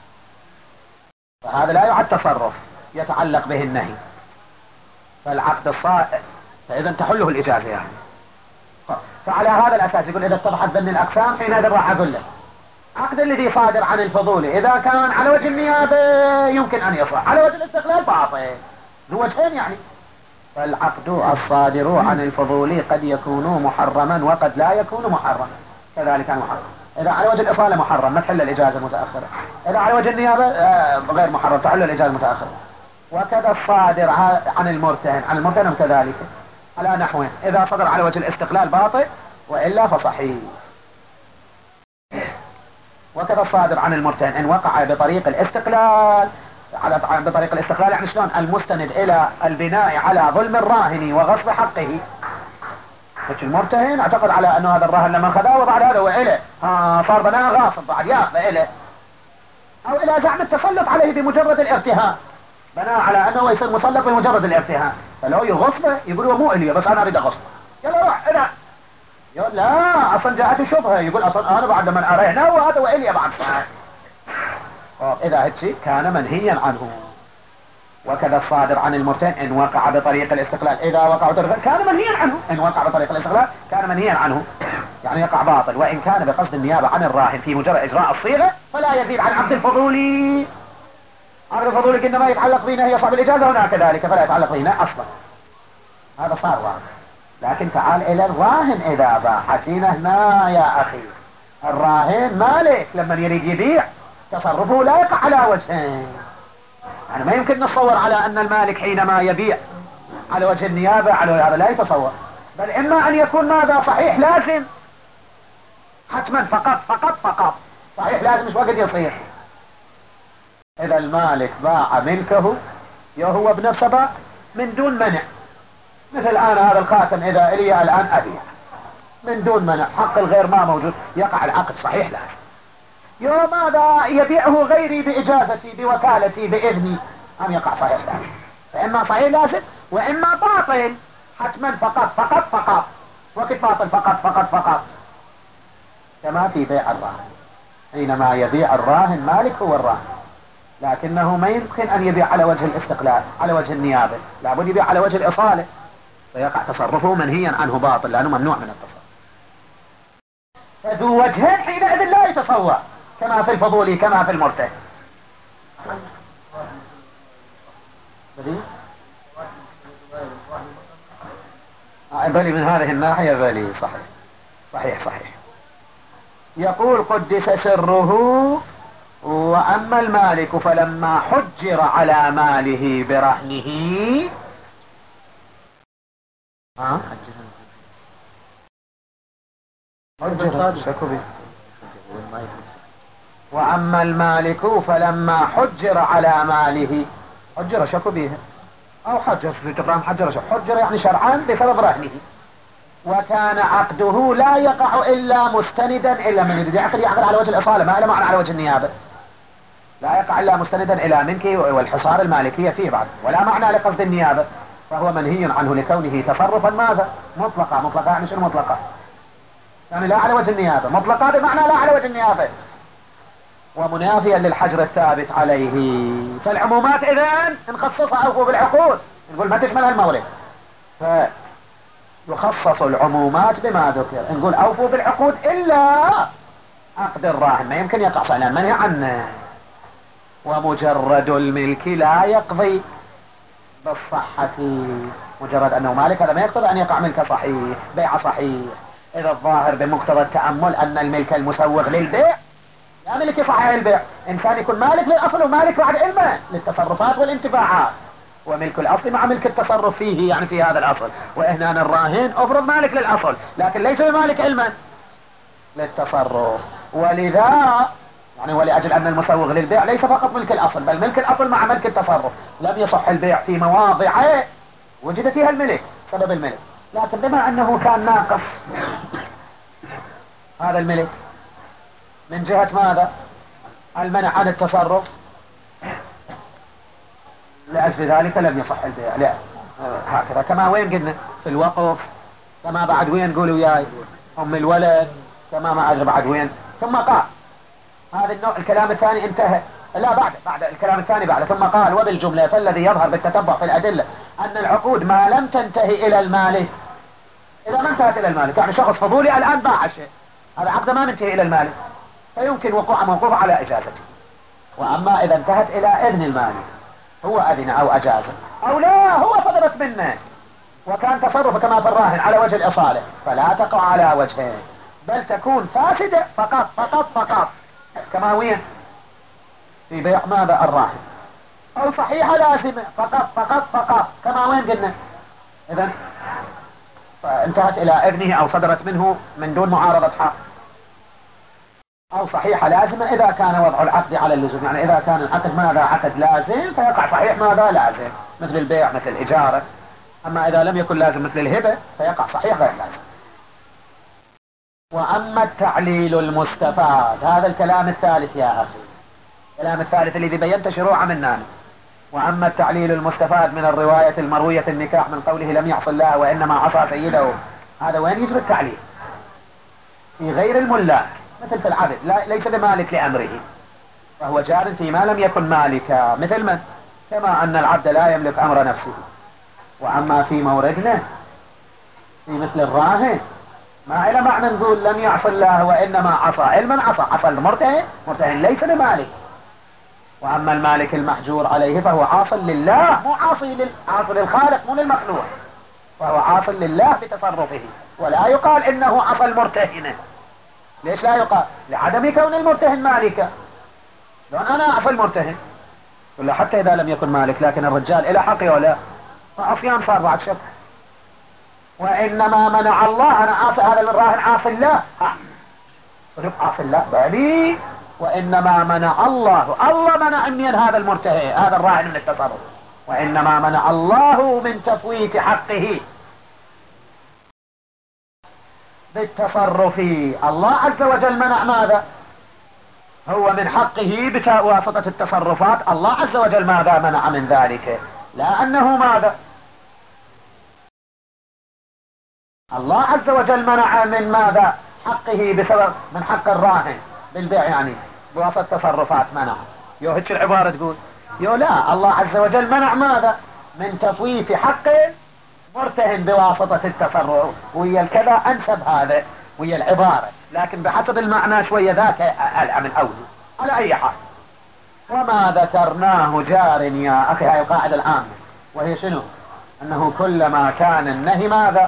فهذا لا يعد تصرف يتعلق به النهي، فالعقد الصائغ فإذا تحله الإجازة يعني. فعلى هذا الأساس يقول إذا اتضحت بين الأقسام حينئذ راح أقول لك عقد الذي صادر عن الفضول إذا كان على وجه النيابة يمكن أن يصح، على وجه الاستقلال باطل، ذو وجهين يعني. فالعقد الصادر عن الفضول قد يكون محرما وقد لا يكون محرما، كذلك المحرم إذا على وجه الإصالة محرم ما تحل الإجازة المتأخرة، إذا على وجه النيابة غير محرم تحل الإجازة المتأخرة. وكذا الصادر عن المرتهن عن المرتهن كذلك على نحوه، إذا صدر على وجه الاستقلال باطل وإلا فصحيح. وكذا الصادر عن المرتهن إن وقع بطريق الاستقلال، على بطريق الاستقلال يعني شلون؟ المستند إلى البناء على ظلم الراهن وغصب حقه، المرتهن اعتقد على أنه هذا الراهن لما خذاه وبعد هذا وإله آه صار بناء غاصب بعد ياخذ إله، أو إلى زعم التسلط عليه بمجرد الارتهان، بناء على أنه يصير مسلط بمجرد الارتهان، فلو يغصبه يقول هو مو إلي بس أنا أريد أغصبه، يلا روح إذا يقول لا أصلا جاءت شبهة، يقول أصلا أنا بعد من أرينا وهذا وإلي بعد صحيح. إذا هالشيء كان منهيا عنه. وكذا الصادر عن المرتهن إن وقع بطريق الاستقلال، إذا وقع بطريق كان منهيا عنه، إن وقع بطريق الاستقلال كان منهيا عنه يعني يقع باطل. وإن كان بقصد النيابة عن الراهن في مجرد إجراء الصيغة فلا يزيد عن عقد الفضولي. عقد الفضولي إنما يتعلق بنا هي صاحب الإجازة هنا كذلك، فلا يتعلق بنا أصلا، هذا صار واضح. لكن تعال إلى الراهن إذا باع، حكينا هنا يا أخي الراهن مالك لما يريد يبيع تصرفه لا يقع على وجهين. يعني ما يمكن نتصور على أن المالك حينما يبيع على وجه النيابة على هذا لا يتصور، بل إما أن يكون ماذا صحيح لازم حتما فقط فقط فقط صحيح لازم مش وقت يصير. إذا المالك باع ملكه هو بنفسه باع من دون منع، مثل الآن هذا الخاتم إذا إلي الآن أبيع من دون منع، حق الغير ما موجود، يقع العقد صحيح لازم. يوم ماذا يبيعه غيري بإجازتي بوكالتي بإذني أم يقع صحيح لازم. فإما صحيح لازم وإما باطل حتما فقط فقط فقط. وقت باطل فقط فقط فقط كما في بيع الراهن، حينما يبيع الراهن مالك هو الراهن، لكنه ما يمكن أن يبيع على وجه الاستقلال على وجه النيابة، لابد يبيع على وجه الإصالة، فيقع تصرفه منهيا عنه باطل لأنه ممنوع من التصرف. فذو وجهين حينئذ لا يتصور، كما في الفضولي كما في المرتهن. بلي من هذه الناحية بلي صحيح صحيح صحيح. يقول قدس سره: وأما المالك فلما حجر على ماله برهنه ها حجر شكوبي. وأما المالك فلما حجر على ماله، حجر شكو به أو حجر في تقرام حجر شكو. حجر يعني شرعان بسبب رهنه، وكان عقده لا يقع إلا مستندا إلا من يريد يعقد يعقد على وجه الإصالة، ما له معنى على وجه النيابة، لا يقع إلا مستندا إلى منك والحصار المالكية فيه بعد، ولا معنى لقصد النيابة، فهو منهي عنه لكونه تصرفا ماذا مطلقة. مطلقة يعني شنو مطلقة؟ يعني لا على وجه النيابة، مطلقة بمعنى لا على وجه النيابة، ومنافيا للحجر الثابت عليه. فالعمومات إذن نخصصها أوفوا بالعقود، نقول ما تشمل المورد، فيخصص العمومات بما ذكر، نقول أوفوا بالعقود إلا عقد الراهن ما يمكن يقع فعلا منهي عنه. ومجرد الملك لا يقضي بالصحة، مجرد أنه مالك هذا ما يقتضي أن يقع ملك صحيح بيع صحيح. إذا الظاهر بمقتضى التأمل أن الملك المسوغ للبيع لا ملك صحيح البيع، إنسان يكون مالك للأصل ومالك بعد علمه للتصرفات والانتفاعات، وملك الأصل مع ملك التصرف فيه يعني في هذا الأصل. وإهنا الراهن أفرض مالك للأصل لكن ليس مالك علما للتصرف، ولذا يعني ولأجل أن المسوغ للبيع ليس فقط ملك الأصل بل ملك الأصل مع ملك التصرف، لم يصح البيع في مواضع وجد فيها الملك سبب الملك، لكن بما أنه كان ناقص هذا الملك من جهة ماذا؟ المنع عن التصرف، لأجل ذلك لم يصح البيع. لا هكذا كما وين قلنا في الوقف، كما بعد وين قولوا وياي أم الولد، كما ما أدري بعد وين. ثم قال هذا النوع الكلام الثاني انتهى، لا بعد بعد الكلام الثاني بعد ثم قال: وبالجملة فالذي يظهر بالتتبع في الأدلة أن العقود ما لم تنتهي إلى المالك، إذا ما انتهت إلى المالك يعني شخص فضولي الآن باع شيء، هذا عقد ما منتهي إلى المالك فيمكن وقوع موقوف على إجازته. وأما إذا انتهت إلى إذن المالك هو أذن أو أجازه أو لا هو صدرت منه وكان تصرف كما في الراهن على وجه الإصالة، فلا تقع على وجهين بل تكون فاسدة فقط فقط فقط، كما وين في بيع ماذا الراهن، أو صحيحة لازمة فقط فقط فقط كما وين قلنا. إذن فانتهت إلى إذنه أو صدرت منه من دون معارضة حق، أو صحيحة لازمة إذا كان وضع العقد على اللزوم، يعني إذا كان العقد ماذا عقد لازم فيقع صحيح ماذا لازم مثل البيع مثل الإجارة. أما إذا لم يكن لازم مثل الهبة فيقع صحيح غير لازم. وأما التعليل المستفاد، هذا الكلام الثالث يا أخي، الكلام الثالث الذي بينت شروعا مننا. وأما التعليل المستفاد من الرواية المروية النكاح من قوله لم يعص الله وإنما عصى سيده، هذا وين يجري التعليل؟ في غير الملاك مثل في العبد، لا ليس بمالك لأمره فهو جار فيما لم يكن مالكا، مثل من؟ كما أن العبد لا يملك أمر نفسه. وأما في موردنا في مثل الراهن ما إلى معنى نقول لم يعص الله وإنما عصى، علما عصى عصى المرتهن، مرتهن ليس بمالك. وأما المالك المحجور عليه فهو عاص لله مو عاصي لل... عاصي للخالق مو للمخلوق، فهو عاص لله بتصرفه، ولا يقال إنه عصى المرتهن. ليش لا يقال؟ لعدم كون المرتهن مالكا، لأن أنا أعفى المرتهن، ولا حتى إذا لم يكن مالك لكن الرجال إلى حقي ولا فعصيان صار بعد شك. وإنما منع الله، أنا عاصي هذا الراهن عاصي الله، عاصي الله بالي، وإنما منع الله، الله منع من هذا المرتهن هذا الراهن من التصرف، وإنما منع الله من تفويت حقه بالتصرف. الله عز وجل منع ماذا؟ هو من حقه بواسطة التصرفات، الله عز وجل ماذا منع من ذلك؟ لا أنه ماذا؟ الله عز وجل منع من ماذا؟ حقه بسبب من حق الراهن بالبيع، يعني بواسطة تصرفات منع. يو هيك العبارة تقول يو لا، الله عز وجل منع ماذا؟ من تفويت حق مرتهن بواسطة التصرف. ويا الكذا أنسب هذا ويا العبارة، لكن بحسب المعنى شوية ذاك ألعى من أوله. على أي حال، وما ذكرناه جار يا أخي، هاي القاعدة العامة، وهي شنو؟ أنه كلما كان النهي ماذا؟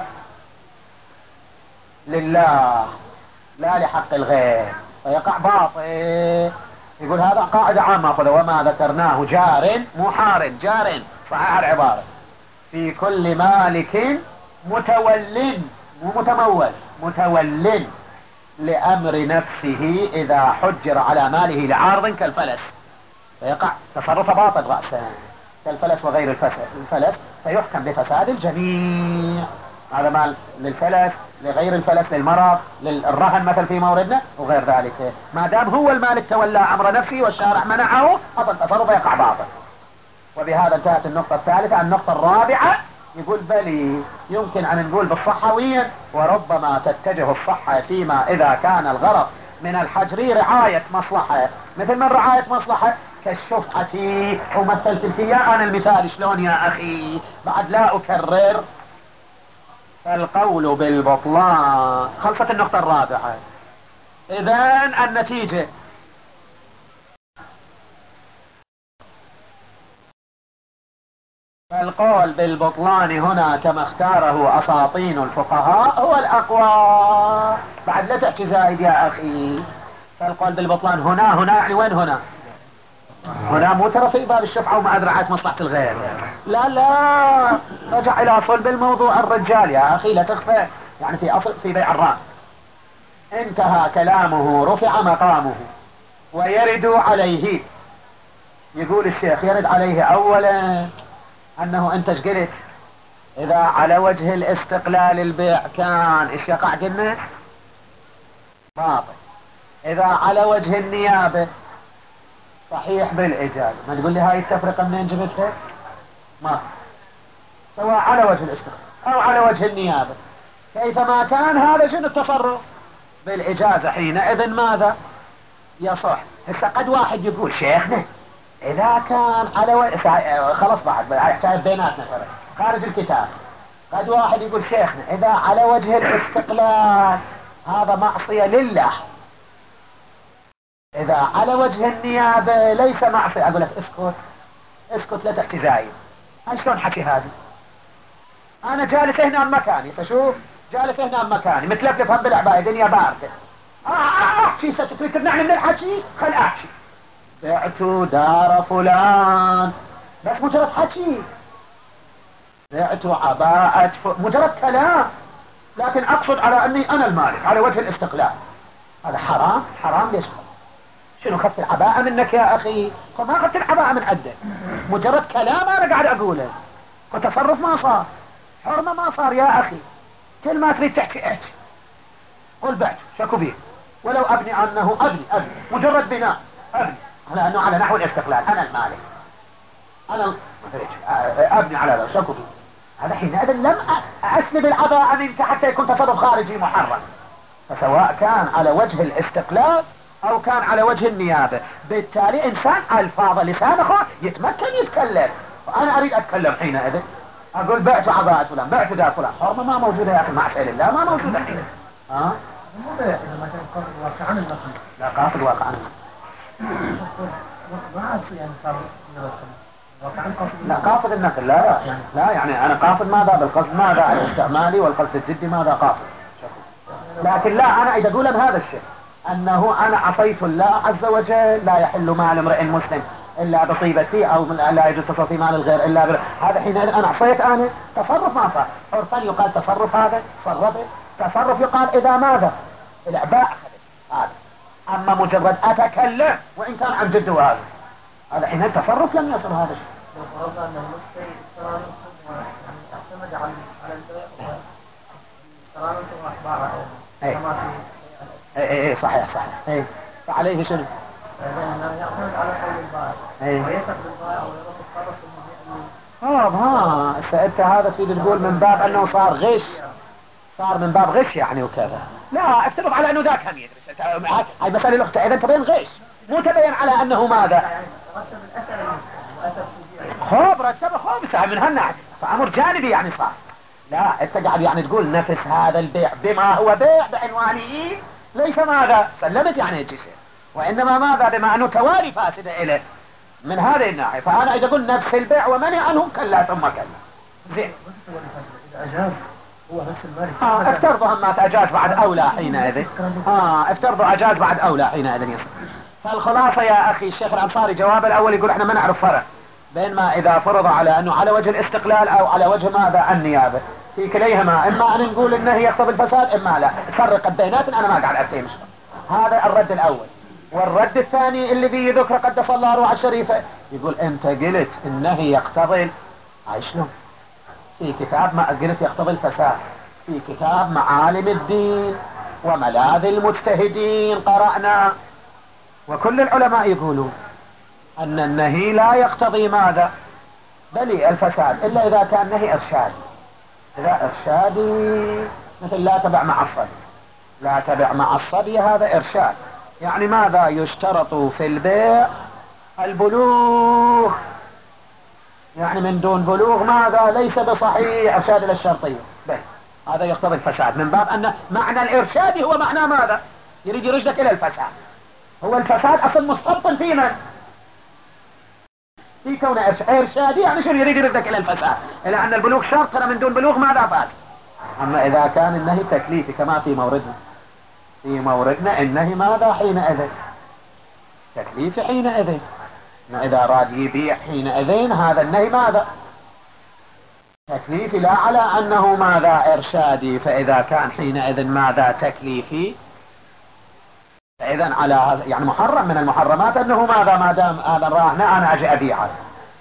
لله لا لحق الغير فيقع باطل. يقول هذا قاعدة عامة خذ، وما ذكرناه جار مو حار، جار صحيح العبارة، في كل مالك متول، مو متمول، متول لأمر نفسه إذا حجر على ماله لعارض كالفلس، فيقع تصرف باطل رأسا كالفلس وغير الفلس، فيحكم بفساد الجميع. هذا مال للفلس، لغير الفلس، للمرض، للرهن مثل في موردنا وغير ذلك، ما دام هو المالك تولى أمر نفسه والشارع منعه أصل تصرف يقع باطل. وبهذا انتهت النقطة الثالثة. النقطة الرابعة يقول بلي يمكن أن نقول بالصحويا، وربما تتجه الصحة فيما إذا كان الغرض من الحجر رعاية مصلحة، مثل من رعاية مصلحة كالشفعة، ومثلت لك يا أنا المثال شلون يا أخي بعد لا أكرر. القول بالبطلان. خلصت النقطة الرابعة. إذن النتيجة القول بالبطلان هنا كما اختاره أساطين الفقهاء هو الأقوى، بعد لا تحكي زايد يا أخي. فالقول بالبطلان هنا هنا يعني وين هنا؟ هنا مو ترى في باب الشفعة وما أدري عاد مصلحة الغير، لا لا، رجع إلى صلب الموضوع الرجال يا أخي لا تخفى، يعني في أصل في بيع الرأس انتهى كلامه رفع مقامه ويرد عليه. يقول الشيخ يرد عليه أولا أنه أنت ايش قلت؟ إذا على وجه الاستقلال البيع كان ايش يقع قلنا؟ باطل. إذا على وجه النيابة صحيح بالإجازة. ما تقول لي هاي التفرقة منين جبتها؟ ما سواء على وجه الاستقلال أو على وجه النيابة كيفما كان هذا شنو التصرف بالإجازة حينئذ ماذا يصح. هسه قد واحد يقول شيخنا إذا كان على وجه خلص بعد يحتاج بيناتنا خارج الكتاب، قد واحد يقول شيخنا إذا على وجه الاستقلال هذا معصية لله، إذا على وجه النيابة ليس معصية. أقول لك اسكت اسكت لا تحكي زايد. هاي شلون حكي هذا؟ أنا جالس هنا مكاني، فشوف جالس هنا مكاني متلفلف هم بالعباية دنيا باردة، أحكي ستتريد تمنعني من الحكي، خل أحكي بعت دار فلان، بس مجرد حكي بعت عباءة ف... مجرد كلام، لكن أقصد على أني أنا المالك على وجه الاستقلال. هذا حرام. حرام ليش؟ شنو خدت العباءة منك يا أخي؟ ما خدت العباءة من عندك، مجرد كلام أنا قاعد أقوله، وتصرف ما صار، حرمة ما صار يا أخي. كل ما تريد تحكي احكي، قل بعت شكو بيه، ولو أبني أنه أبني أبني مجرد بناء أبني على أنه على نحو الاستقلال، أنا المالك أنا أبني على ذلك شكو بيه. هذا حينئذ لم أسلب العباءة منك حتى يكون تصرف خارجي محرم. فسواء كان على وجه الاستقلال أو كان على وجه النيابة، بالتالي إنسان ألفاظ لسانه يتمكن يتكلم، وأنا أريد أتكلم حينئذ أقول بعت عباءة فلان بعت دار فلان، حرمة ما موجودة يا أخي مع سائل الله ما موجودة حينئذ. ها؟ لا قاصد واقع عنه لا قاصد النقل لا لا يعني أنا قاصد ماذا بالقصد ماذا الاستعمالي والقصد الجدي ماذا قاصد، لكن لا أنا إذا أقول بهذا الشيء أنه أنا عصيت الله عز وجل، لا يحل مال امرئ مسلم إلا بطيبتي، أو لا يجوز تصرف مال الغير إلا ب... هذا حينئذ أنا عصيت، أنا تصرف ما صار. عرفا يقال تصرف، هذا تصرف. تصرف يقال إذا ماذا الإعباء هذا. أما مجرد أتكلم وإن كان عن جد هذا هذا حينئذ تصرف لم يصل هذا الشيء. لو فرضنا أن المشتري اشترى يعتمد على على البيع اشترى منكم أخبار كما في اي اي صحيح صحيح اي فعليه شنو؟ يعتمد على قول البائع ويثق بالبائع ويرد الطرف اه ها انت هذا تريد تقول من باب انه صار غش، صار من باب غش يعني وكذا. لا افترض على انه ذاك هم يدرس، هاي مسألة الاخت اذا تبين غش مو تبين على انه ماذا رتب الاثر واثر خوب رتب خوب سهل من هالناحية، فامر جانبي يعني صار. لا انت قاعد يعني تقول نفس هذا البيع بما هو بيع بعنوانه ليس ماذا سلمت يعني الجسر، وانما ماذا بما انه توالي فاسدة اليه من هذه الناحية. فانا اذا اقول نفس البيع ومنع عنه كلا ثم كلا زين. اجاز هو نفس المال اه افترضوا ما اجاز بعد اولى حينئذ. اه افترضوا اجاز بعد اولى حينئذ يصير. فالخلاصة يا اخي الشيخ الانصاري جواب الاول يقول احنا ما نعرف فرق بين ما اذا فرض على انه على وجه الاستقلال او على وجه ماذا النيابة، في كليهما اما ان نقول انه يقتضي الفساد اما لا. فرق البينات انا ما قاعد افتيمش. هذا الرد الاول. والرد الثاني اللي فيه ذكر قدس الله روح الشريفة يقول انت قلت انه يقتضي هاي شلون في كتاب ما قلت يقتضي الفساد، في كتاب معالم الدين وملاذ المجتهدين قرأنا وكل العلماء يقولون ان النهي لا يقتضي ماذا بل الفساد الا اذا كان نهي ارشادي. اذا ارشادي مثل لا تبع مع الصبي، لا تبع مع الصبي هذا ارشاد يعني ماذا يشترط في البيع البلوغ، يعني من دون بلوغ ماذا ليس بصحيح ارشاد الى الشرطية بس هذا يقتضي الفساد، من باب ان معنى الارشادي هو معنى ماذا يريد يرشدك الى الفساد. هو الفساد اصلا مستبطن في من في كون ارشادي يعني شنو يريد يرشدك الى الفساد، الى ان البلوغ شرط ترى من دون بلوغ ماذا فات. اما اذا كان النهي تكليفي كما في موردنا في موردنا النهي ماذا حينئذ تكليفي حينئذ اذا راد يبيع حينئذ هذا النهي ماذا تكليفي لا على انه ماذا ارشادي. فاذا كان حينئذ ماذا تكليفي فاذا على هذا يعني محرم من المحرمات انه ماذا ما دام هذا الراهن انا اجي ابيعه.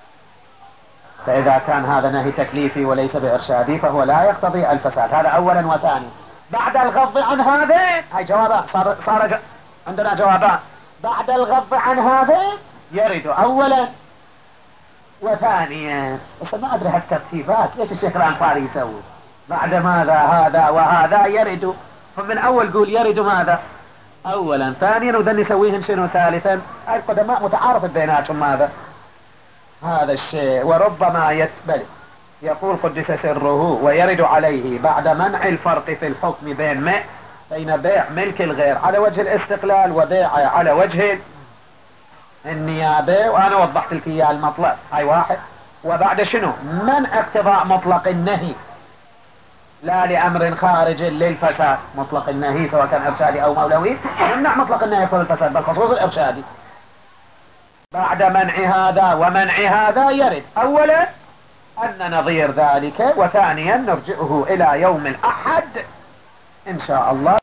فاذا كان هذا نهي تكليفي وليس بارشادي فهو لا يقتضي الفساد. هذا اولا. وثانيا بعد الغض عن هذا هاي جوابات صار, صار ج... عندنا جوابات. بعد الغض عن هذا يرد اولا وثانيا. بس ما ادري هالترتيبات ليش الشيخ الانصاري يسوي بعد ماذا هذا وهذا يرد، فمن اول قول يرد ماذا اولا ثانيا وذن يسويهم شنو ثالثا. هاي القدماء متعارف بيناتهم ماذا هذا الشيء. وربما يتبل يقول قدس سره ويرد عليه بعد منع الفرق في الحكم بين ما بين بيع ملك الغير على وجه الاستقلال وبيع على وجه النيابة. وانا وضحت لك اياه المطلب هاي واحد. وبعد شنو منع اقتضاء مطلق النهي لا لامر خارج للفساد. مطلق النهي سواء كان ارشادي او مولوي يمنع مطلق النهي في الفساد بالخصوص الارشادي. بعد منع هذا ومنع هذا يرد اولا ان نظير ذلك، وثانيا نرجعه الى يوم الاحد ان شاء الله.